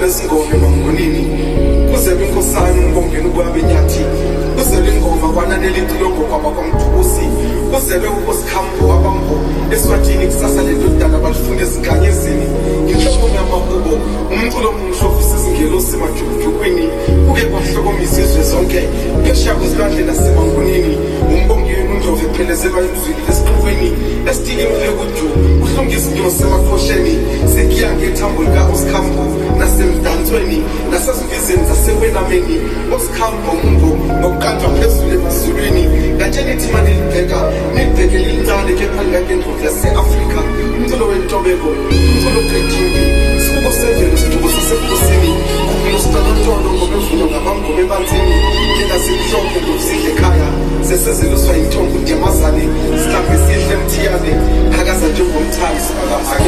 lesingoma emangonini kuzele inkosana umbongeni ukwabenyathi kuzele ingoma kwananele itilongo kwabakwamthukusi kuzele ukosikhambo wabambo eswatini kusasa lentodana balifuna eziganyezini inhloko yamahubo umculo omuhle ofisa izingelosi emajukujukwini kuke kwahlokomisa izwe zonke phesheya kwezilwandle nasemangonini umbongeni undlovu ephelezelwa emzwini lesixukwini esitikimile kuju uhlungisa into semakosheni sekuyange ethambo lika-osikhambo nasemdansweni nasezivizeni zasekwenameni osikhambo umbo ngokuqanjwa phezulu emazulwini ngatsheni ithi mani nilibheke lilincane kepha lingakendlovu yase-afrika umculo wentobeko umculo ogretingi isibuko sevelo isibuko sasebukhosini kukulositanontolo ngobevulo ngabangoma ebanzini njengasemhlophe ndovzidle ekhaya sesezeluswa yintombi udiyamazane sihambe sihle emthiyane phakaza njengomthali